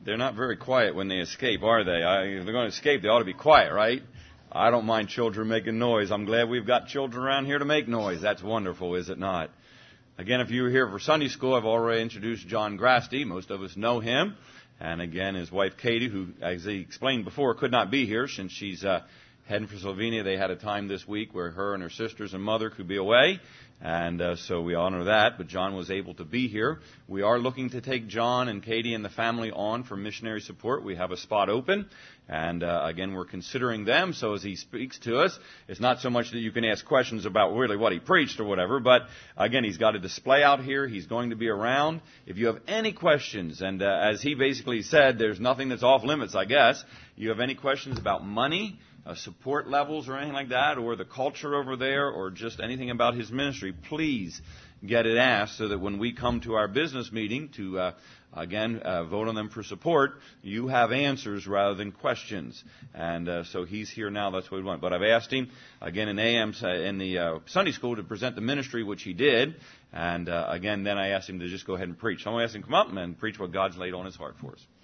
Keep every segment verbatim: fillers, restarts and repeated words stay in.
they're not very quiet when they escape, are they? I, if they're going to escape, they ought to be quiet, right? I don't mind children making noise. I'm glad we've got children around here to make noise. That's wonderful, is it not? Again, if you were here for Sunday school, I've already introduced John Grasty. Most of us know him. And again, his wife Katie, who, as he explained before, could not be here since she's uh, heading for Slovenia. They had a time this week where her and her sisters and mother could be away. And uh, so we honor that, but John was able to be here. We are looking to take John and Katie and the family on for missionary support. We have a spot open, and uh, again, we're considering them. So as he speaks to us, it's not so much that you can ask questions about really what he preached or whatever, but again, he's got a display out here. He's going to be around. If you have any questions, and uh, as he basically said, there's nothing that's off limits, I guess. You have any questions about money, Uh, support levels or anything like that, or the culture over there, or just anything about his ministry, please get it asked so that when we come to our business meeting to, uh, again, uh, vote on them for support, you have answers rather than questions. And uh, so he's here now. That's what we want. But I've asked him, again, in A M, in the uh, Sunday school to present the ministry, which he did. And uh, again, then I asked him to just go ahead and preach. So I'm going to ask him to come up and preach what God's laid on his heart for us.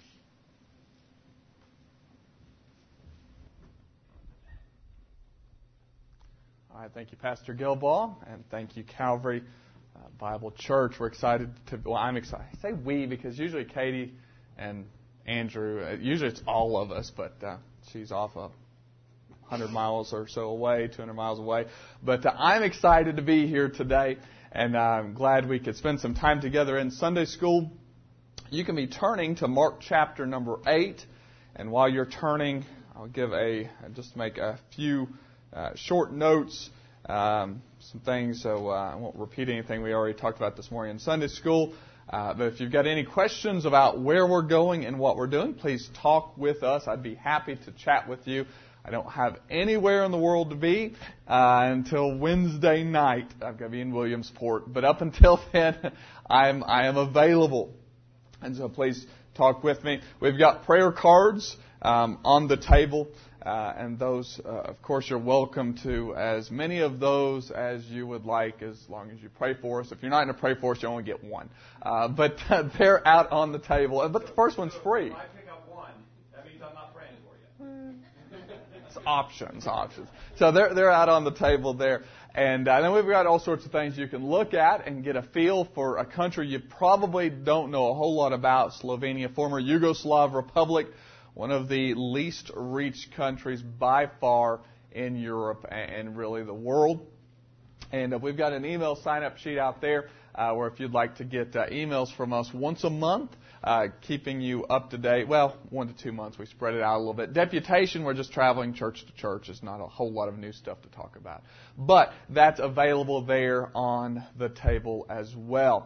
All right, thank you, Pastor Gilbaugh, and thank you, Calvary uh, Bible Church. We're excited to, well, I'm excited. I say we because usually Katie and Andrew, uh, usually it's all of us, but uh, she's off a one hundred miles or so away, two hundred miles away. But uh, I'm excited to be here today, and uh, I'm glad we could spend some time together in Sunday school. You can be turning to Mark chapter number eight, and while you're turning, I'll give a, just make a few Uh, short notes, um, some things, so uh, I won't repeat anything we already talked about this morning in Sunday school. Uh, but if you've got any questions about where we're going and what we're doing, please talk with us. I'd be happy to chat with you. I don't have anywhere in the world to be uh, until Wednesday night. I've got to be in Williamsport. But up until then, I'm, I am available. And so please talk with me. We've got prayer cards um, on the table. Uh, and those, uh, of course, you're welcome to as many of those as you would like, as long as you pray for us. If you're not going to pray for us, you only get one. Uh, but uh, they're out on the table. But the first one's free. If I pick up one, that means I'm not praying for you. It's options, options. So they're they're out on the table there. And uh, then we've got all sorts of things you can look at and get a feel for a country you probably don't know a whole lot about, Slovenia, former Yugoslav Republic. One of the least reached countries by far in Europe and really the world. And uh, we've got an email sign-up sheet out there uh, where if you'd like to get uh, emails from us once a month, uh, keeping you up to date. Well, one to two months. We spread it out a little bit. Deputation, we're just traveling church to church. It's not a whole lot of new stuff to talk about. But that's available there on the table as well.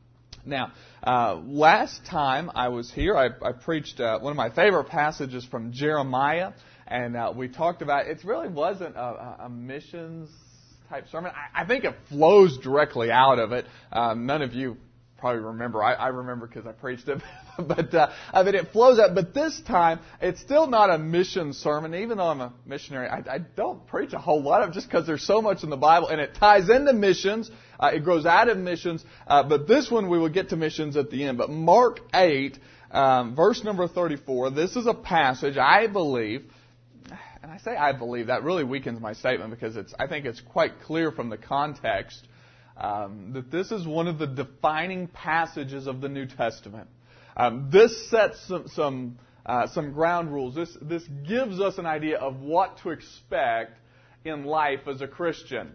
Now, uh, last time I was here, I, I preached uh, one of my favorite passages from Jeremiah, and uh, we talked about, it really wasn't a, a missions type sermon. I, I think it flows directly out of it. Um, none of you probably remember. I, I remember because I preached it. but uh, I mean, it flows out. But this time, it's still not a mission sermon. Even though I'm a missionary, I, I don't preach a whole lot of it just because there's so much in the Bible, and it ties into missions. Uh, it grows out of missions. Uh, but this one, we will get to missions at the end. But Mark eight, um, verse number thirty-four, this is a passage, I believe, and I say I believe, that really weakens my statement because it's. I think it's quite clear from the context um, that this is one of the defining passages of the New Testament. Um, this sets some some, uh, some ground rules. This this gives us an idea of what to expect in life as a Christian.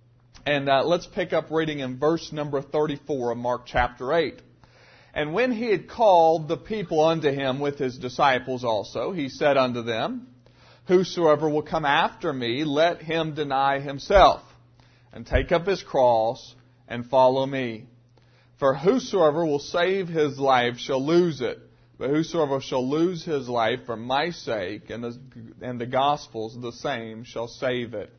And uh, let's pick up reading in verse number thirty-four of Mark chapter eight. And when he had called the people unto him with his disciples also, he said unto them, Whosoever will come after me, let him deny himself, and take up his cross, and follow me. For whosoever will save his life shall lose it, but whosoever shall lose his life for my sake and the, and the gospel's, the same shall save it.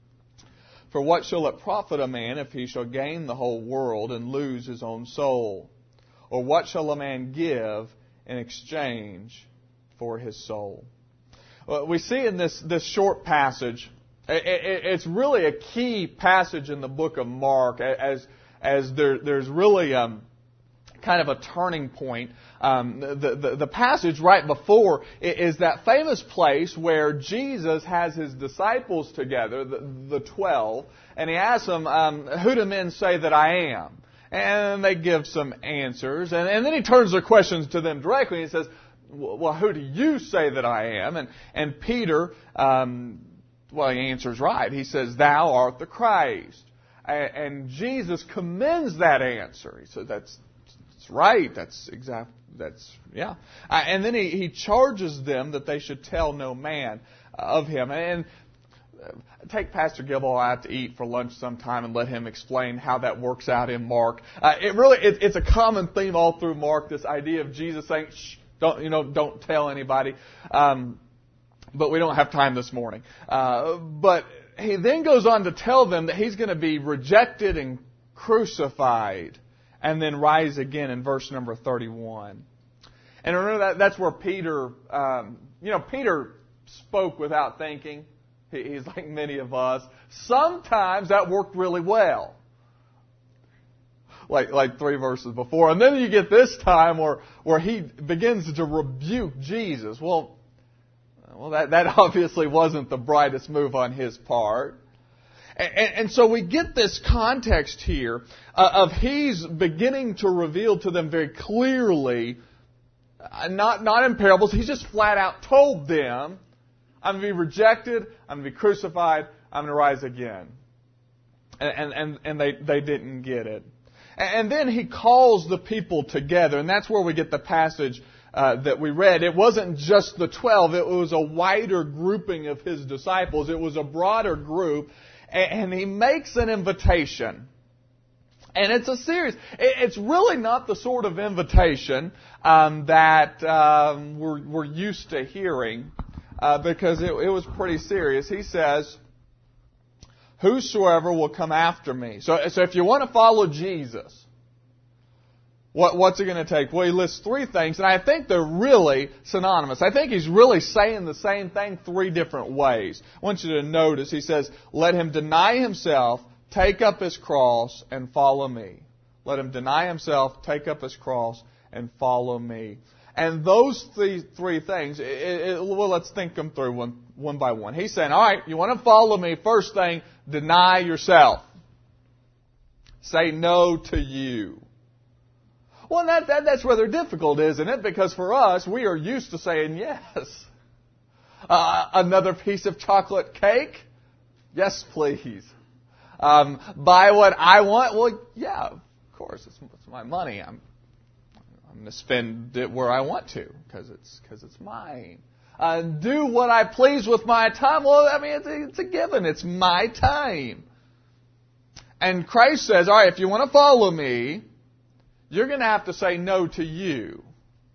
For what shall it profit a man if he shall gain the whole world and lose his own soul? Or what shall a man give in exchange for his soul? Well, we see in this, this short passage, it, it, it's really a key passage in the book of Mark, as as there, there's really um, kind of a turning point. Um, the, the, the passage right before is that famous place where Jesus has his disciples together, the, the twelve, and he asks them, um, who do men say that I am? And they give some answers. And, and then he turns their questions to them directly. And he says, well, who do you say that I am? And, and Peter, um, well, he answers right. He says, thou art the Christ. And, and Jesus commends that answer. He says, that's, that's right. That's exact. That's, yeah. Uh, and then he, he charges them that they should tell no man of him. And take Pastor Gilbo out to eat for lunch sometime and let him explain how that works out in Mark. Uh, it really, it, it's a common theme all through Mark, this idea of Jesus saying, shh, don't, you know, don't tell anybody. Um, but we don't have time this morning. Uh, but he then goes on to tell them that he's going to be rejected and crucified and then rise again in verse number thirty-one. And remember that that's where Peter, um, you know, Peter spoke without thinking. He's like many of us. Sometimes that worked really well. Like like three verses before. And then you get this time where, where he begins to rebuke Jesus. Well, well that, that obviously wasn't the brightest move on his part. And, and, and so we get this context here uh, of he's beginning to reveal to them very clearly, uh, not, not in parables, he's just flat out told them, I'm going to be rejected, I'm going to be crucified, I'm going to rise again. And, and, and they, they didn't get it. And then he calls the people together, and that's where we get the passage uh, that we read. It wasn't just the twelve, it was a wider grouping of his disciples. It was a broader group, and he makes an invitation. And it's a serious, it's really not the sort of invitation um, that um, we're, we're used to hearing. Uh, because it, it was pretty serious. He says, whosoever will come after me. So, so if you want to follow Jesus, what, what's it going to take? Well, he lists three things, and I think they're really synonymous. I think he's really saying the same thing three different ways. I want you to notice, he says, let him deny himself, take up his cross, and follow me. Let him deny himself, take up his cross, and follow me. And those three, three things, it, it, well, let's think them through one, one by one. He's saying, all right, you want to follow me, first thing, deny yourself. Say no to you. Well, that, that that's rather difficult, isn't it? Because for us, we are used to saying yes. Uh, another piece of chocolate cake? Yes, please. Um, buy what I want? Well, yeah, of course, it's, it's my money. I'm I'm going to spend it where I want to because it's because it's mine. Uh, do what I please with my time. Well, I mean, it's a, it's a given. It's my time. And Christ says, all right, if you want to follow me, you're going to have to say no to you.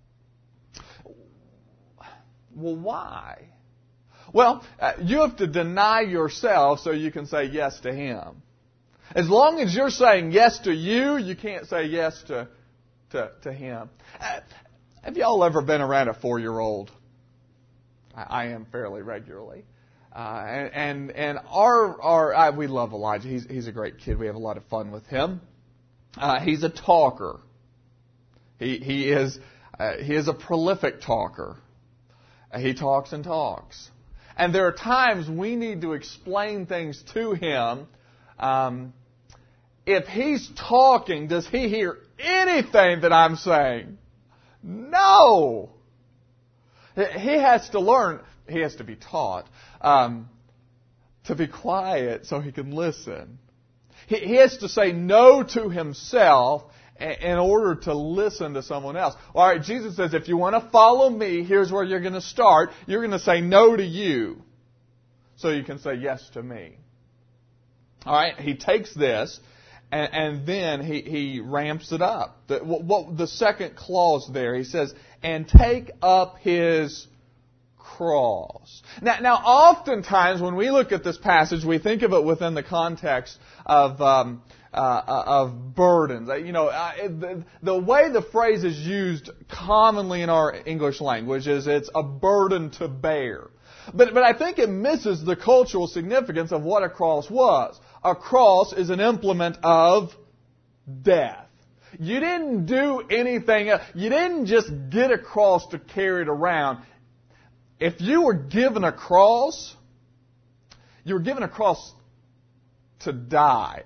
Well, why? Well, uh, you have to deny yourself so you can say yes to Him. As long as you're saying yes to you, you can't say yes to To, to him. Uh, have y'all ever been around a four-year-old? I, I am fairly regularly. Uh, and, and and our our I, we love Elijah. He's he's a great kid. We have a lot of fun with him. Uh, he's a talker. He he is uh, he is a prolific talker. Uh, he talks and talks. And there are times we need to explain things to him. Um, if he's talking, does he hear anything that I'm saying? No. He has to learn, he has to be taught um, to be quiet so he can listen. He, he has to say no to himself in order to listen to someone else. All right, Jesus says, if you want to follow me, here's where you're going to start. You're going to say no to you so you can say yes to me. All right, he takes this. And, and then he, he ramps it up. The, what, the second clause there, he says, and take up his cross. Now, now, oftentimes when we look at this passage, we think of it within the context of um, uh, of burdens. You know, uh, the, the way the phrase is used commonly in our English language is it's a burden to bear. But, but I think it misses the cultural significance of what a cross was. A cross is an implement of death. You didn't do anything else. You didn't just get a cross to carry it around. If you were given a cross, you were given a cross to die,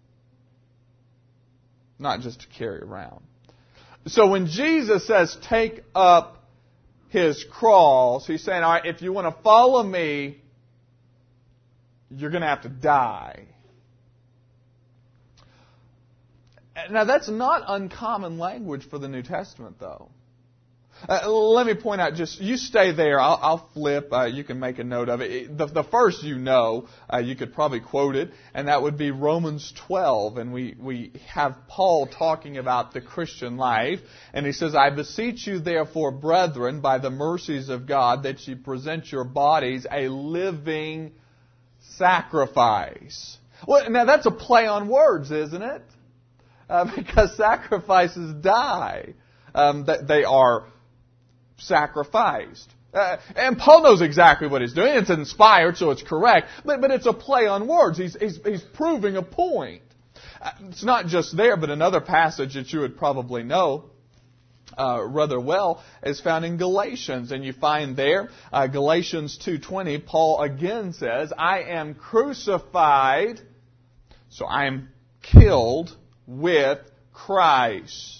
not just to carry around. So when Jesus says, take up His cross, He's saying, all right, if you want to follow me, you're going to have to die. Now, that's not uncommon language for the New Testament, though. Uh, let me point out, just, you stay there, I'll, I'll flip, uh, you can make a note of it. The, the first you know, uh, you could probably quote it, and that would be Romans twelve, and we, we have Paul talking about the Christian life, and he says, I beseech you therefore, brethren, by the mercies of God, that ye present your bodies a living sacrifice. Well, now that's a play on words, isn't it? Uh, because sacrifices die. Um, they are sacrificed. Uh, and Paul knows exactly what he's doing. It's inspired, so it's correct. But, but it's a play on words. He's, he's, he's proving a point. Uh, it's not just there, but another passage that you would probably know uh, rather well is found in Galatians. And you find there, uh, Galatians two twenty, Paul again says, I am crucified, so I am killed with Christ.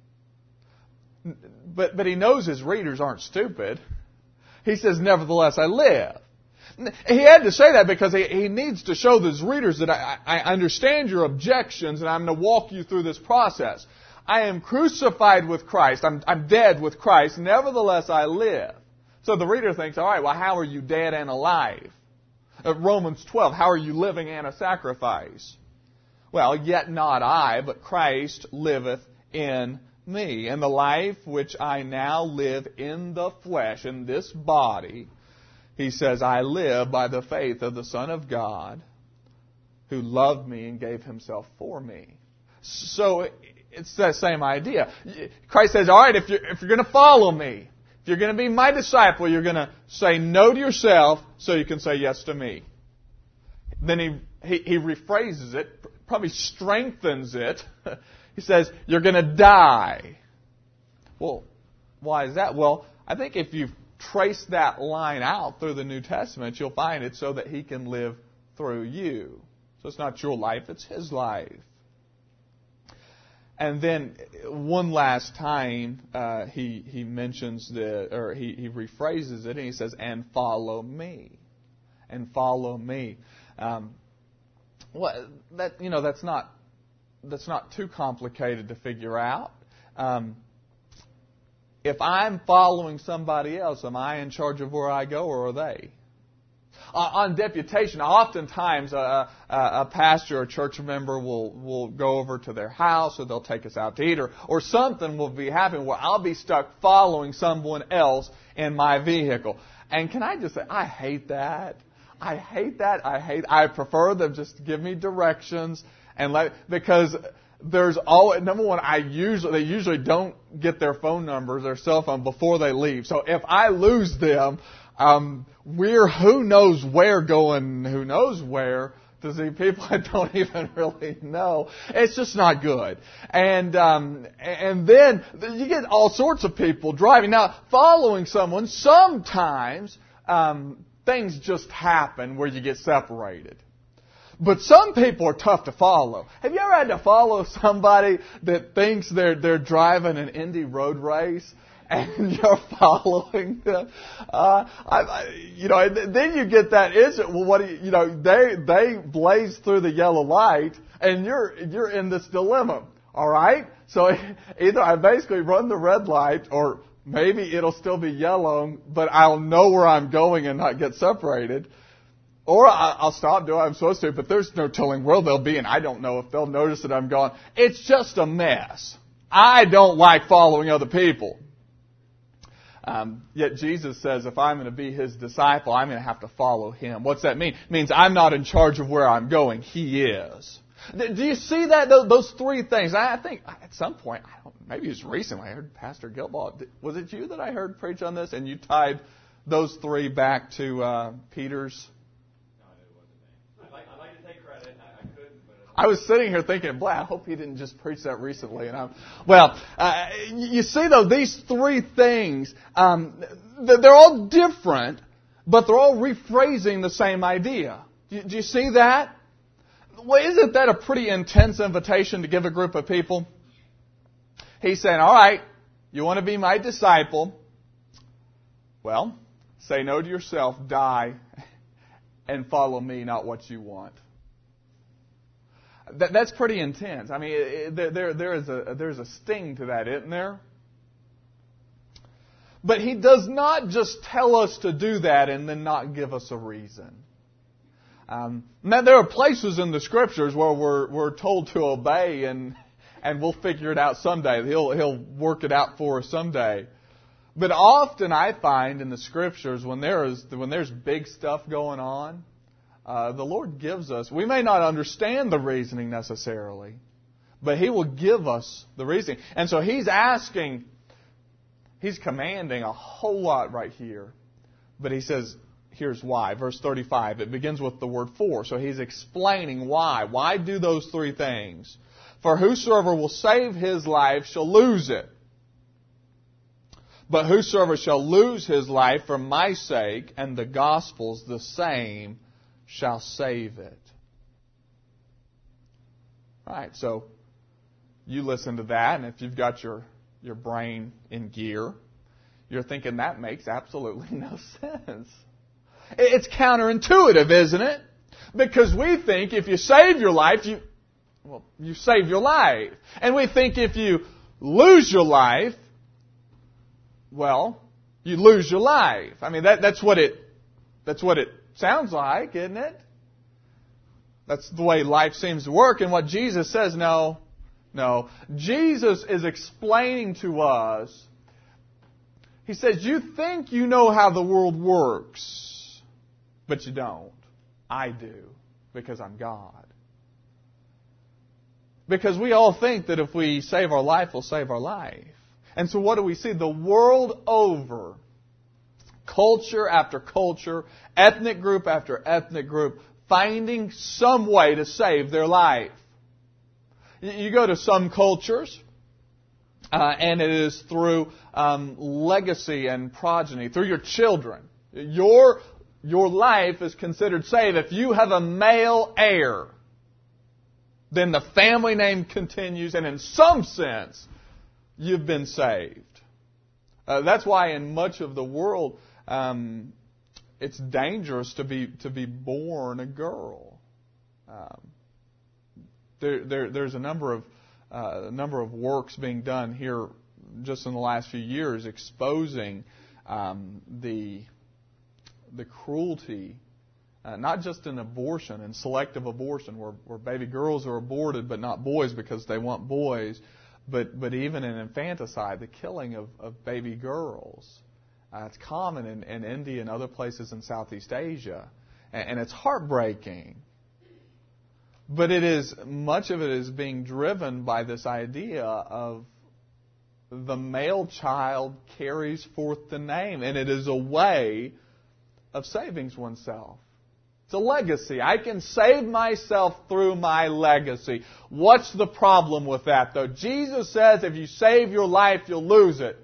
But, but he knows his readers aren't stupid. He says, nevertheless, I live. He had to say that because he, he needs to show his readers that I, I understand your objections and I'm going to walk you through this process. I am crucified with Christ. I'm, I'm dead with Christ. Nevertheless, I live. So the reader thinks, all right, well, how are you dead and alive? Uh, Romans twelve, how are you living and a sacrifice? Well, yet not I, but Christ liveth in me. And the life which I now live in the flesh, in this body, he says, I live by the faith of the Son of God, who loved me and gave Himself for me. So it's that same idea. Christ says, all right, if you're, if you're going to follow me, if you're going to be my disciple, you're going to say no to yourself so you can say yes to me. Then he, he, he rephrases it, probably strengthens it. He says, you're going to die. Well, why is that? Well, I think if you trace that line out through the New Testament, you'll find it's so that He can live through you. So it's not your life, it's His life. And then one last time, uh, he, he mentions the, or he, he rephrases it, and he says, and follow me. And follow me. Um, well, that, you know, that's not, that's not too complicated to figure out. Um, if I'm following somebody else, am I in charge of where I go, or are they? Uh, on deputation, oftentimes a, a, a pastor or church member will, will go over to their house, or they'll take us out to eat, or, or something will be happening where I'll be stuck following someone else in my vehicle. And can I just say, I hate that. I hate that. I hate. I prefer them just to give me directions and let, because there's always, number one, I usually they usually don't get their phone numbers, their cell phone before they leave. So if I lose them, um, we're who knows where going, who knows where to see people I don't even really know. It's just not good. And um, and then you get all sorts of people driving. Now, following someone, sometimes um, things just happen where you get separated. But some people are tough to follow. Have you ever had to follow somebody that thinks they're they're driving an Indy road race and you're following them? Uh, I, I, you know, then you get that instant. Well, what do you, you know? They they blaze through the yellow light, and you're you're in this dilemma. All right, so either I basically run the red light, or maybe it'll still be yellow, but I'll know where I'm going and not get separated. Or I'll stop doing what I'm supposed to, but there's no telling where they'll be, and I don't know if they'll notice that I'm gone. It's just a mess. I don't like following other people. Um, yet Jesus says if I'm going to be His disciple, I'm going to have to follow Him. What's that mean? It means I'm not in charge of where I'm going. He is. Do you see that? Those three things. I think at some point, I don't, maybe it was recently, I heard Pastor Gilball. Was it you that I heard preach on this? And you tied those three back to uh, Peter's... I was sitting here thinking, boy, I hope he didn't just preach that recently. And I'm, well, uh, you see, though, these three things, um, they're all different, but they're all rephrasing the same idea. Do you, do you see that? Well, isn't that a pretty intense invitation to give a group of people? He's saying, all right, you want to be my disciple? Well, say no to yourself, die, and follow me, not what you want. That, that's pretty intense. I mean, it, there, there is a, there's a sting to that, isn't there? But he does not just tell us to do that and then not give us a reason. Um, now, there are places in the Scriptures where we're, we're told to obey and, and we'll figure it out someday. He'll, he'll work it out for us someday. But often I find in the Scriptures when there is when there's big stuff going on, uh, the Lord gives us. We may not understand the reasoning necessarily, but He will give us the reasoning. And so He's asking, He's commanding a whole lot right here. But He says, here's why. Verse thirty-five, it begins with the word for. So He's explaining why. Why do those three things? For whosoever will save his life shall lose it. But whosoever shall lose his life for my sake and the gospel's, the same shall save it. All right, so you listen to that, and if you've got your, your brain in gear, you're thinking that makes absolutely no sense. It's counterintuitive, isn't it? Because we think if you save your life, you well, you save your life. And we think if you lose your life, well, you lose your life. I mean, that, that's what it, that's what it sounds like, isn't it? That's the way life seems to work. And what Jesus says, no, no. Jesus is explaining to us, He says, you think you know how the world works, but you don't. I do, because I'm God. Because we all think that if we save our life, we'll save our life. And so what do we see? The world over, culture after culture, ethnic group after ethnic group, finding some way to save their life. You go to some cultures, uh, and it is through um, legacy and progeny, through your children. Your, your life is considered saved. If you have a male heir, then the family name continues, and in some sense, you've been saved. Uh, that's why in much of the world, um, it's dangerous to be to be born a girl. Um, there, there, there's a number of uh, a number of works being done here just in the last few years exposing um, the the cruelty, uh, not just in abortion and selective abortion, where, where baby girls are aborted but not boys because they want boys. But but even in infanticide, the killing of, of baby girls. Uh, it's common in, in India and other places in Southeast Asia. And, and it's heartbreaking. But it is much of it is being driven by this idea of the male child carries forth the name. And it is a way of saving oneself. It's a legacy. I can save myself through my legacy. What's the problem with that, though? Jesus says if you save your life, you'll lose it.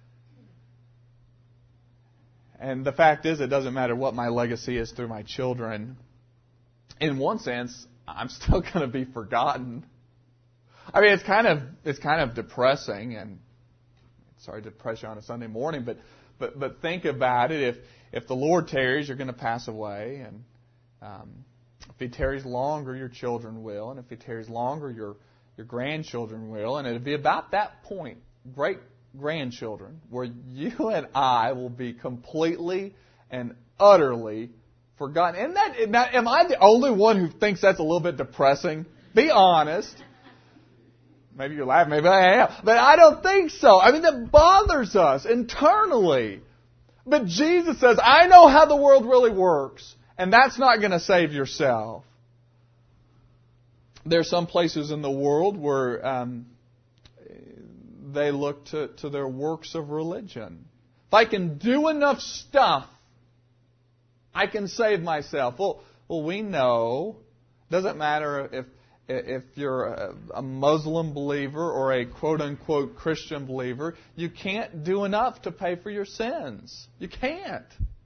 And the fact is, it doesn't matter what my legacy is through my children. In one sense, I'm still going to be forgotten. I mean, it's kind of it's kind of depressing, and sorry to depress you on a Sunday morning, but but but think about it. If if the Lord tarries, you're going to pass away, and Um, if He tarries longer, your children will. And if He tarries longer, your, your grandchildren will. And it'll be about that point, great-grandchildren, where you and I will be completely and utterly forgotten. Isn't that, now, am I the only one who thinks that's a little bit depressing? Be honest. Maybe you're laughing, maybe I am. But I don't think so. I mean, that bothers us internally. But Jesus says, I know how the world really works. And that's not going to save yourself. There are some places in the world where um, they look to, to their works of religion. If I can do enough stuff, I can save myself. Well, well, we know it doesn't matter if if you're a, a Muslim believer or a quote-unquote Christian believer, you can't do enough to pay for your sins. You can't.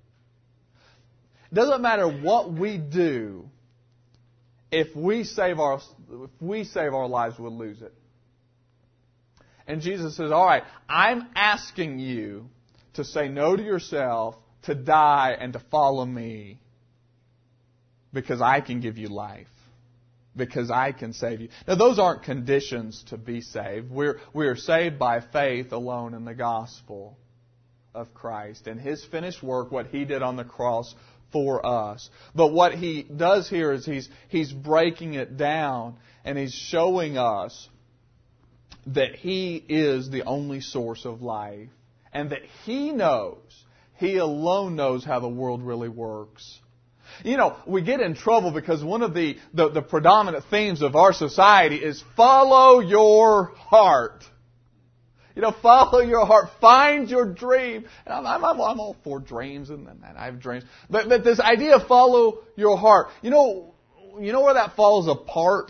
It doesn't matter what we do. If we save our if we save our lives, we'll lose it. And Jesus says, all right, I'm asking you to say no to yourself, to die, and to follow me because I can give you life, because I can save you. Now, those aren't conditions to be saved. We're, we're saved by faith alone in the gospel of Christ and His finished work, what He did on the cross for us. But what He does here is He's, he's breaking it down, and He's showing us that He is the only source of life, and that He knows, He alone knows how the world really works. You know, we get in trouble because one of the, the, the predominant themes of our society is follow your heart. You know, follow your heart. Find your dream. And I'm, I'm, I'm all for dreams, and, and I have dreams. But, but this idea of follow your heart, you know, you know where that falls apart?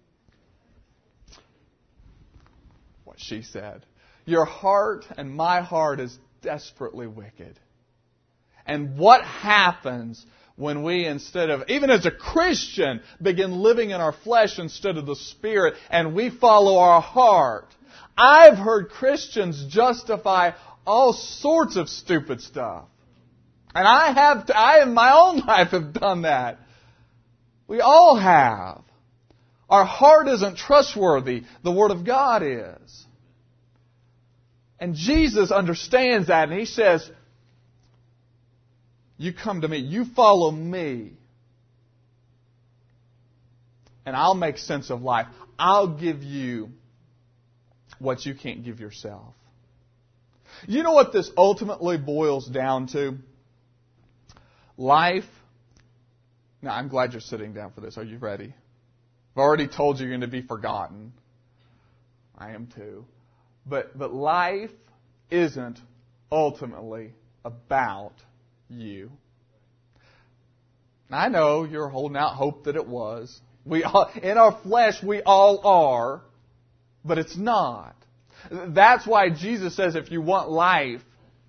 What she said. Your heart and my heart is desperately wicked. And what happens when we, instead of, even as a Christian, begin living in our flesh instead of the Spirit, and we follow our heart? I've heard Christians justify all sorts of stupid stuff. And I have, to, I in my own life have done that. We all have. Our heart isn't trustworthy. The Word of God is. And Jesus understands that, and He says, you come to me, you follow me, and I'll make sense of life. I'll give you what you can't give yourself. You know what this ultimately boils down to? Life. Now, I'm glad you're sitting down for this. Are you ready? I've already told you you're going to be forgotten. I am too. But, but life isn't ultimately about you. I know you're holding out hope that it was. We all, in our flesh, we all are. But it's not. That's why Jesus says, if you want life,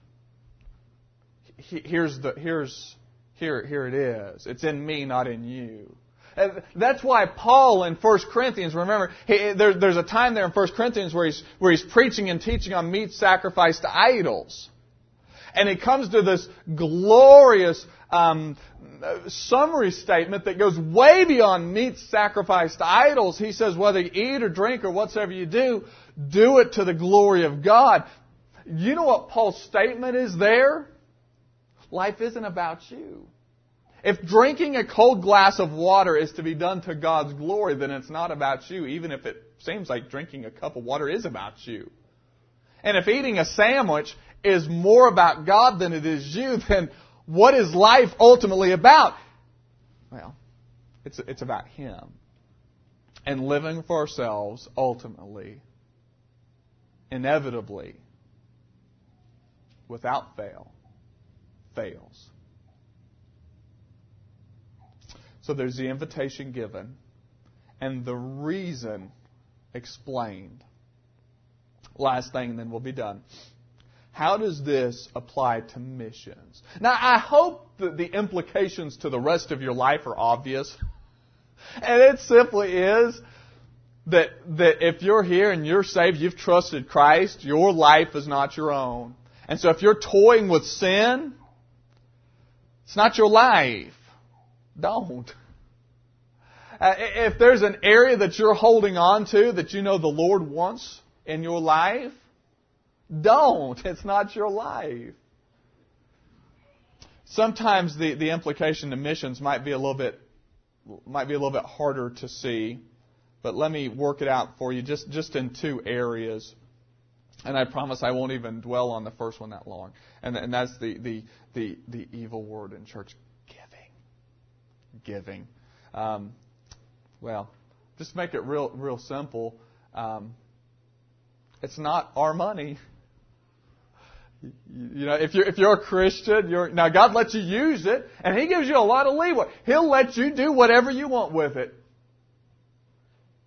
here's the here's here here it is. It's in me, not in you. And that's why Paul in First Corinthians, remember, he, there, there's a time there in First Corinthians where he's where he's preaching and teaching on meat sacrificed to idols, and he comes to this glorious um, summary statement that goes way beyond meat sacrificed to idols. He says, whether you eat or drink or whatsoever you do, do it to the glory of God. You know what Paul's statement is there? Life isn't about you. If drinking a cold glass of water is to be done to God's glory, then it's not about you, even if it seems like drinking a cup of water is about you. And if eating a sandwich is more about God than it is you, then what is life ultimately about? Well, it's it's about Him. And living for ourselves ultimately, inevitably, without fail, fails. So there's the invitation given and the reason explained. Last thing, and then we'll be done. How does this apply to missions? Now, I hope that the implications to the rest of your life are obvious. And it simply is that, that if you're here and you're saved, you've trusted Christ, your life is not your own. And so if you're toying with sin, it's not your life. Don't. Uh, if there's an area that you're holding on to that you know the Lord wants in your life, don't. It's not your life. Sometimes the, the implication to missions might be a little bit might be a little bit harder to see, but let me work it out for you just, just in two areas. And I promise I won't even dwell on the first one that long. And, and that's the, the, the, the evil word in church, giving. Giving. Um, well, just make it real real simple. Um, it's not our money. You know, if you're if you're a Christian, you're now God lets you use it, and He gives you a lot of leeway. He'll let you do whatever you want with it.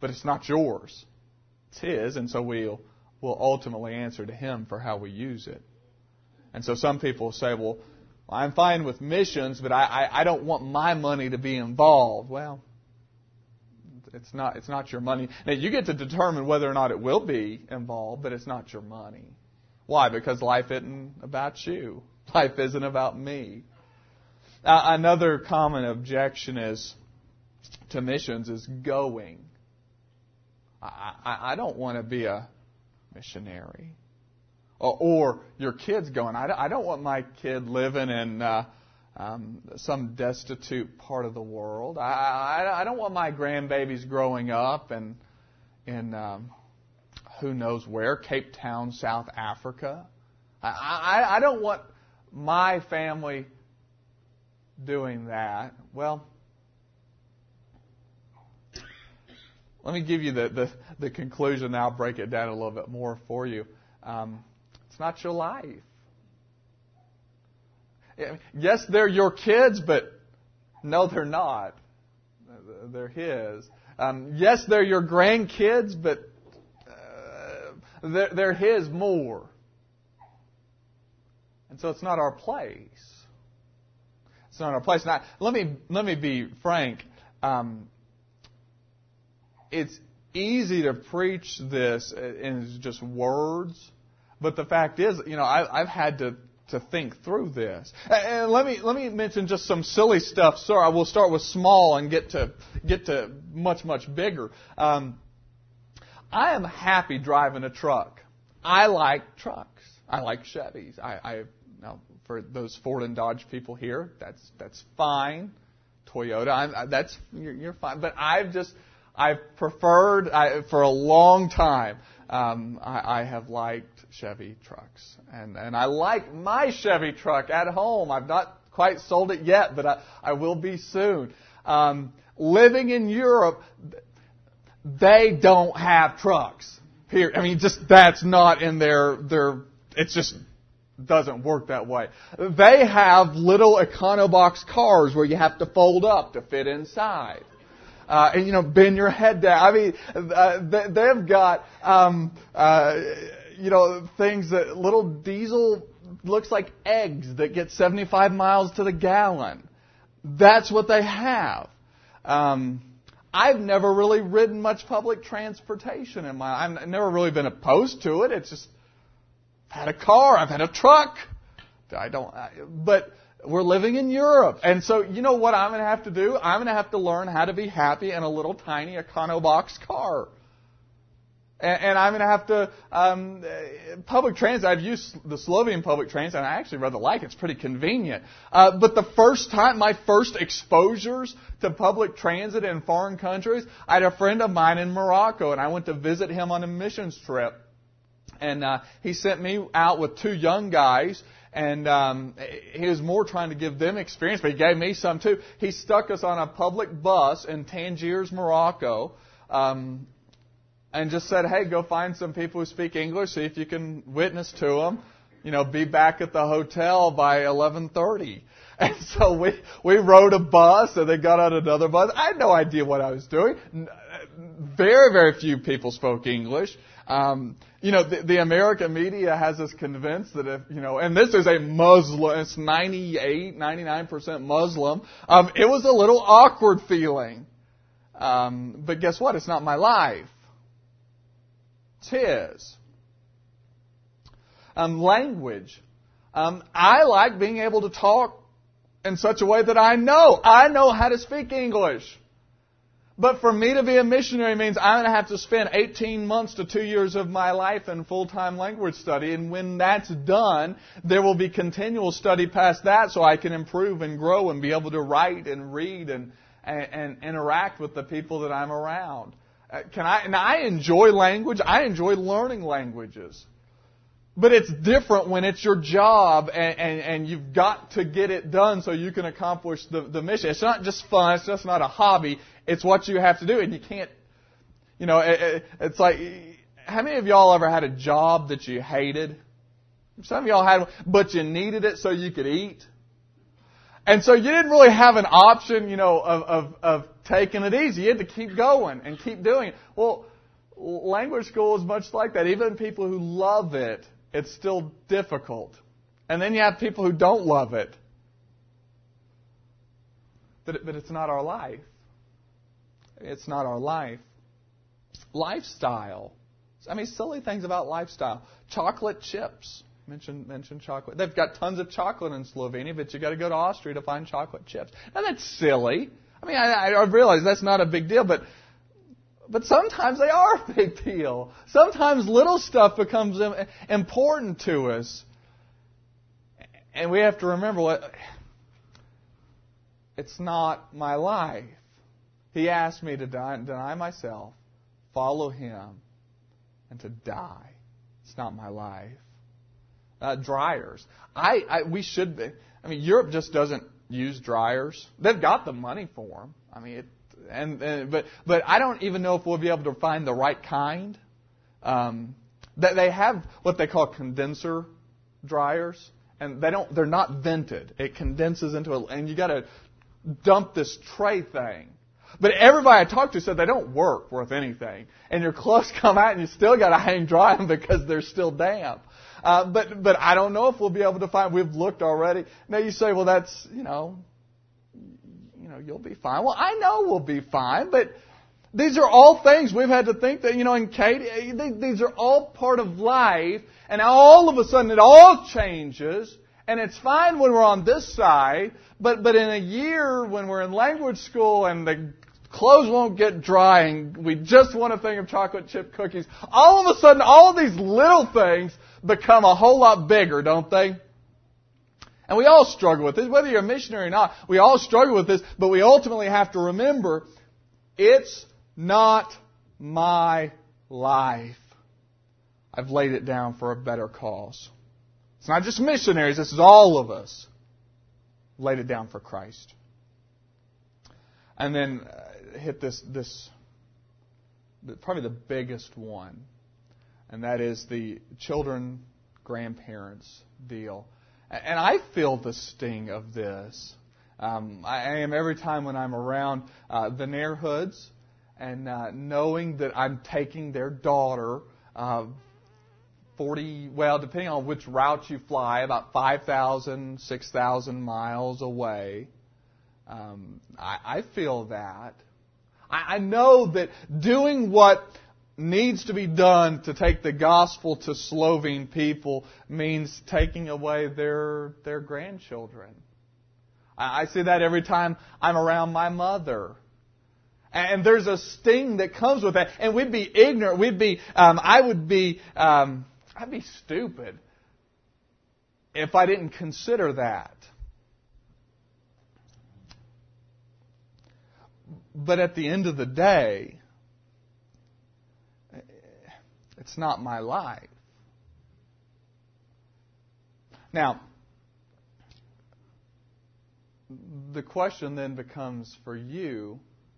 but it's not yours. It's His, and so we'll, we'll ultimately answer to Him for how we use it. And so some people say, well, I'm fine with missions, but I, I, I don't want my money to be involved. Well, it's not, it's not your money. Now, you get to determine whether or not it will be involved, but it's not your money. Why? Because life isn't about you. Life isn't about me. Uh, another common objection is to missions is going. I, I, I don't want to be a missionary. Or, or your kid's going, I, I don't want my kid living in uh, um, some destitute part of the world. I, I, I don't want my grandbabies growing up in, in um, who knows where, Cape Town, South Africa. I, I, I don't want my family doing that. Well, let me give you the, the, the conclusion. I'll break it down a little bit more for you. Um, it's not your life. Yes, they're your kids, but no, they're not. They're His. Um, yes, they're your grandkids, but uh, they're, they're His more. And so it's not our place. It's not our place. Now, let me let me be frank. Um, it's easy to preach this in just words, but the fact is, you know, I, I've had to, to think through this. And let me let me mention just some silly stuff. So I will start with small and get to get to much much bigger. Um, I am happy driving a truck. I like trucks. I like Chevys. I, I now for those Ford and Dodge people here, that's that's fine. Toyota, I'm, that's you're, you're fine. But I've just I've preferred I, for a long time. Um, I, I have liked Chevy trucks, and and I like my Chevy truck at home. I've not quite sold it yet, but I, I will be soon. Um, living in Europe, they don't have trucks. Period. I mean, just that's not in their their. It's just doesn't work that way. They have little Econobox cars where you have to fold up to fit inside. Uh, and, you know, bend your head down. I mean, uh, they, they've got, um, uh, you know, things that little diesel looks like eggs that get seventy-five miles to the gallon. That's what they have. Um, I've never really ridden much public transportation in my, I've never really been opposed to it. It's just, I've had a car, I've had a truck. I don't, but we're living in Europe. And so, you know what I'm going to have to do? I'm going to have to learn how to be happy in a little tiny Econobox car. And, and I'm going to have to, um, public transit, I've used the Slovenian public transit, and I actually rather like it. It's pretty convenient. Uh, but the first time, my first exposures to public transit in foreign countries, I had a friend of mine in Morocco, and I went to visit him on a missions trip. And uh, he sent me out with two young guys, and um, he was more trying to give them experience, but he gave me some too. He stuck us on a public bus in Tangiers, Morocco, um, and just said, hey, go find some people who speak English, see if you can witness to them. You know, be back at the hotel by eleven thirty. And so we we rode a bus, and then got on another bus. I had no idea what I was doing. Very, very few people spoke English. Um, you know, the, the American media has us convinced that if, you know, and this is a Muslim, it's ninety-eight, ninety-nine percent Muslim. Um, it was a little awkward feeling. Um, but guess what? It's not my life. It's His. Um, language. Um, I like being able to talk in such a way that I know. I know how to speak English. But for me to be a missionary means I'm going to have to spend eighteen months to two years of my life in full-time language study. And when that's done, there will be continual study past that so I can improve and grow and be able to write and read and, and, and interact with the people that I'm around. Uh, can I, and I enjoy language. I enjoy learning languages. But it's different when it's your job and, and, and you've got to get it done so you can accomplish the, the mission. It's not just fun. It's just not a hobby. It's what you have to do. And you can't, you know, it, it's like, how many of y'all ever had a job that you hated? Some of y'all had one, but you needed it so you could eat. And so you didn't really have an option, you know, of, of, of taking it easy. You had to keep going and keep doing it. Well, language school is much like that. Even people who love it, it's still difficult. And then you have people who don't love it. But, but it's not our life. It's not our life. Lifestyle. I mean, silly things about lifestyle. Chocolate chips. Mention, mention chocolate. They've got tons of chocolate in Slovenia, but you've got to go to Austria to find chocolate chips. Now, that's silly. I mean, I, I realize that's not a big deal, but but sometimes they are a big deal. Sometimes little stuff becomes important to us. And we have to remember what it's not my life. He asked me to die, deny myself, follow Him, and to die. It's not my life. Uh, dryers. I, I we should be. I mean, Europe just doesn't use dryers. They've got the money for them. I mean, it, and, and but but I don't even know if we'll be able to find the right kind. Um, that they have what they call condenser dryers, and they don't. They're not vented. It condenses into a, and you got to dump this tray thing. But everybody I talked to said they don't work worth anything, and your clothes come out and you still got to hang dry them because they're still damp. Uh, but but I don't know if we'll be able to find. We've looked already. Now you say, well, that's you know, you know, you'll be fine. Well, I know we'll be fine, but these are all things we've had to think that you know. And Kate, these are all part of life, and all of a sudden it all changes, and it's fine when we're on this side, but but in a year when we're in language school and the clothes won't get dry and we just want a thing of chocolate chip cookies, all of a sudden all of these little things become a whole lot bigger, don't they? And we all struggle with this. Whether you're a missionary or not, we all struggle with this, but we ultimately have to remember, it's not my life. I've laid it down for a better cause. It's not just missionaries, this is all of us. Laid it down for Christ. And then uh, hit this, this, probably the biggest one. And that is the children, grandparents deal. And I feel the sting of this. Um, I am every time when I'm around uh, the neighborhoods and uh, knowing that I'm taking their daughter uh, forty, well, depending on which route you fly, about five thousand, six thousand miles away. Um, I, I feel that. I, I know that doing what needs to be done to take the gospel to Slovene people means taking away their their grandchildren. I, I see that every time I'm around my mother. And there's a sting that comes with that. And we'd be ignorant. We'd be, um, I would be, um, I'd be stupid if I didn't consider that. But at the end of the day, it's not my life. Now, the question then becomes for you,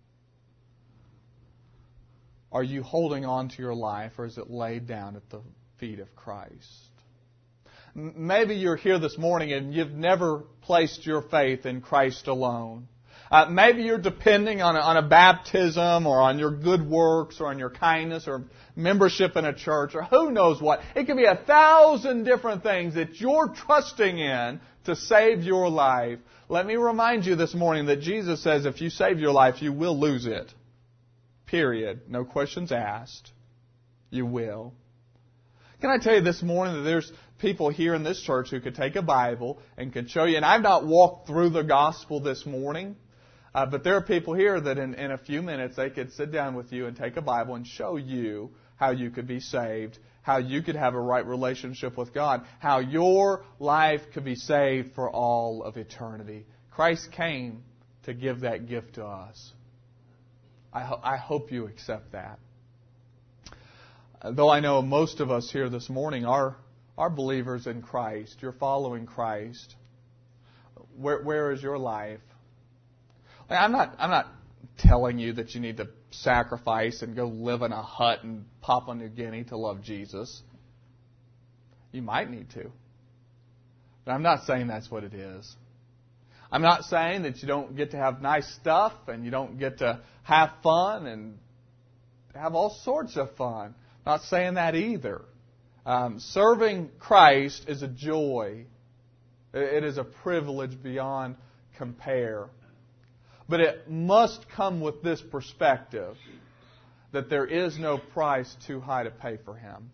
are you holding on to your life or is it laid down at the feet of Christ? Maybe you're here this morning and you've never placed your faith in Christ alone. Uh, maybe you're depending on a, on a baptism or on your good works or on your kindness or membership in a church or who knows what. It could be a thousand different things that you're trusting in to save your life. Let me remind you this morning that Jesus says if you save your life, you will lose it. Period. No questions asked. You will. Can I tell you this morning that there's people here in this church who could take a Bible and could show you, and I've not walked through the gospel this morning, uh, but there are people here that in, in a few minutes they could sit down with you and take a Bible and show you how you could be saved, how you could have a right relationship with God, how your life could be saved for all of eternity. Christ came to give that gift to us. I, ho- I hope you accept that. Though I know most of us here this morning are, are believers in Christ. You're following Christ. Where, where is your life? I'm not, I'm not telling you that you need to sacrifice and go live in a hut in Papua New Guinea to love Jesus. You might need to. But I'm not saying that's what it is. I'm not saying that you don't get to have nice stuff and you don't get to have fun and have all sorts of fun. Not saying that either. Um, serving Christ is a joy. It is a privilege beyond compare. But it must come with this perspective, that there is no price too high to pay for Him.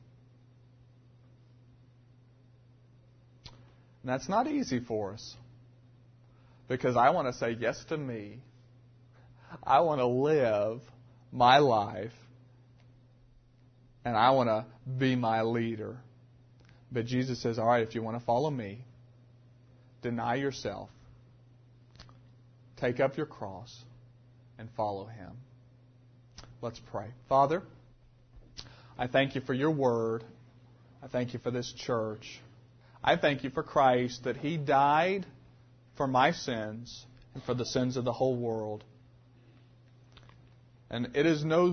And that's not easy for us. Because I want to say yes to me. I want to live my life. And I want to be my leader. But Jesus says, all right, if you want to follow me, deny yourself. Take up your cross and follow Him. Let's pray. Father, I thank you for your word. I thank you for this church. I thank you for Christ, that He died for my sins and for the sins of the whole world. And it is no,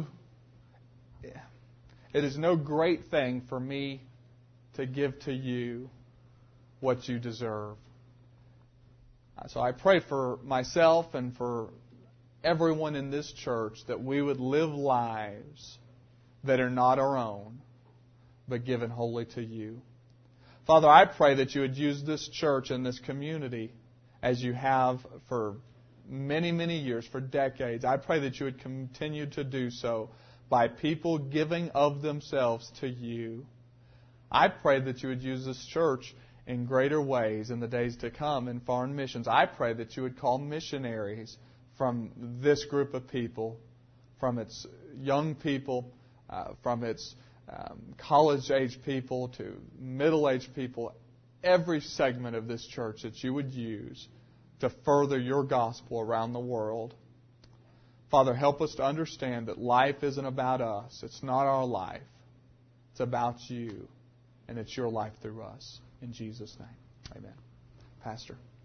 it is no great thing for me to give to you what you deserve. So I pray for myself and for everyone in this church that we would live lives that are not our own, but given wholly to you. Father, I pray that you would use this church and this community as you have for many, many years, for decades. I pray that you would continue to do so by people giving of themselves to you. I pray that you would use this church in greater ways in the days to come in foreign missions. I pray that you would call missionaries from this group of people, from its young people, uh, from its um, college-age people to middle-aged people, every segment of this church that you would use to further your gospel around the world. Father, help us to understand that life isn't about us. It's not our life. It's about you, and it's your life through us. In Jesus' name, amen. Pastor.